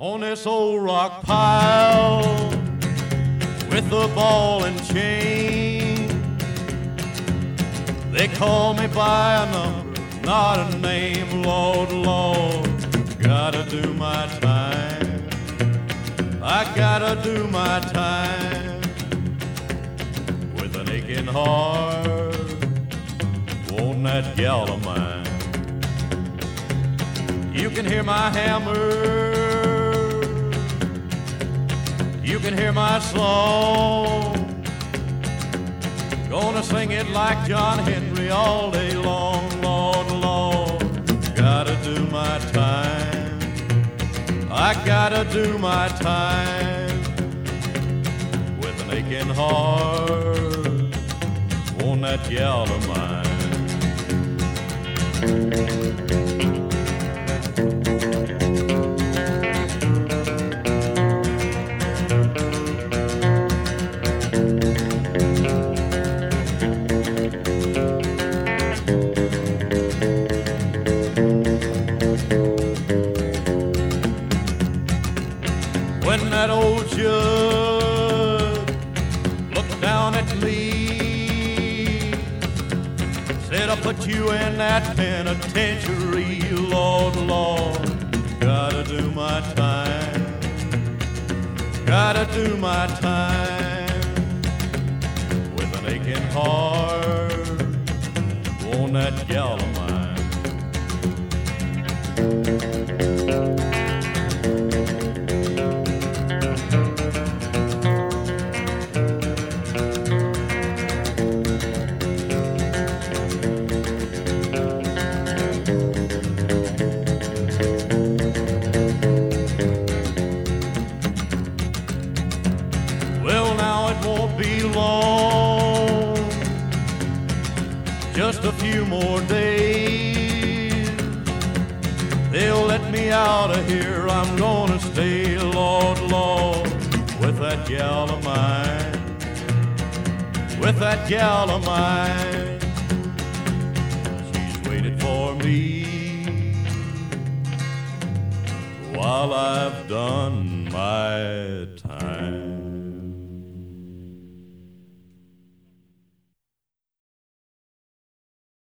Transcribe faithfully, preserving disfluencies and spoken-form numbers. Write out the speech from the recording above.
on this old rock pile with a ball and chain. They call me by a number, not a name. Lord, Lord, gotta do my time. I gotta do my time with an aching heart on that gal of mine. You can hear my hammer, you can hear my song. Gonna sing it like John Henry all day long. Lord, Lord, gotta do my time. I gotta do my time with an aching heart on that gal of mine. When that old judge looked down at me, said, I'll put you in that penitentiary. Lord, Lord, gotta do my time. Gotta do my time with an aching heart on that gal of mine. Well, now it won't be long, just a few more days. They'll let me out of here, I'm gonna stay, Lord, Lord, with that gal of mine, with that gal of mine. She's waited for me while I've done my time.